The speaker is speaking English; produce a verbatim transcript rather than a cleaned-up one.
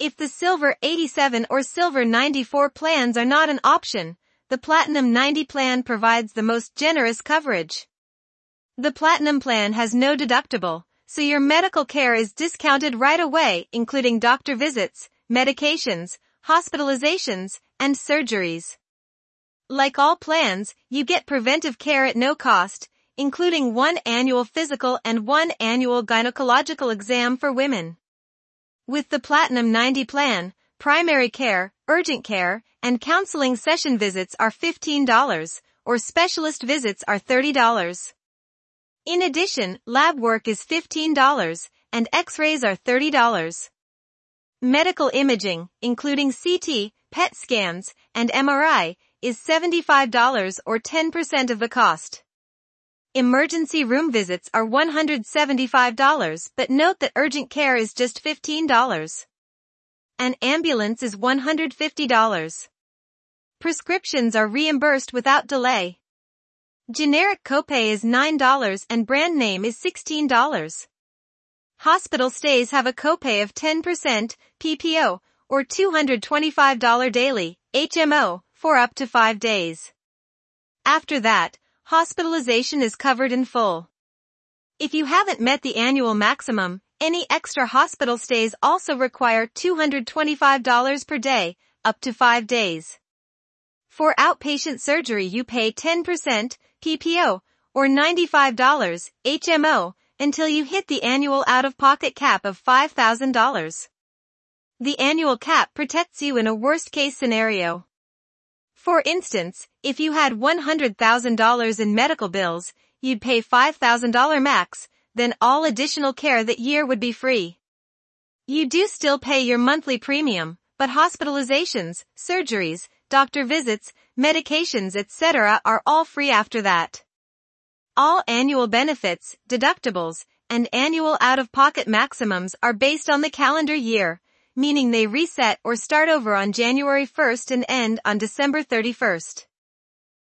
If the Silver eighty-seven or Silver ninety-four plans are not an option, the Platinum ninety plan provides the most generous coverage. The Platinum plan has no deductible, so your medical care is discounted right away, including doctor visits, medications, hospitalizations, and surgeries. Like all plans, you get preventive care at no cost, including one annual physical and one annual gynecological exam for women. With the Platinum ninety plan, primary care, urgent care, and counseling session visits are fifteen dollars, or specialist visits are thirty dollars. In addition, lab work is fifteen dollars, and x-rays are thirty dollars. Medical imaging, including C T, P E T scans, and M R I, is seventy-five dollars or ten percent of the cost. Emergency room visits are one hundred seventy-five dollars, but note that urgent care is just fifteen dollars. An ambulance is one hundred fifty dollars. Prescriptions are reimbursed without delay. Generic copay is nine dollars and brand name is sixteen dollars. Hospital stays have a copay of ten percent, P P O, or two hundred twenty-five dollars daily, H M O, for up to five days. After that, hospitalization is covered in full. If you haven't met the annual maximum, any extra hospital stays also require two hundred twenty-five dollars per day, up to five days. For outpatient surgery you pay ten percent, P P O, or ninety-five dollars, H M O, until you hit the annual out-of-pocket cap of five thousand dollars. The annual cap protects you in a worst-case scenario. For instance, if you had one hundred thousand dollars in medical bills, you'd pay five thousand dollars max, then all additional care that year would be free. You do still pay your monthly premium, but hospitalizations, surgeries, doctor visits, medications, et cetera are all free after that. All annual benefits, deductibles, and annual out-of-pocket maximums are based on the calendar year, meaning they reset or start over on January first and end on December thirty-first.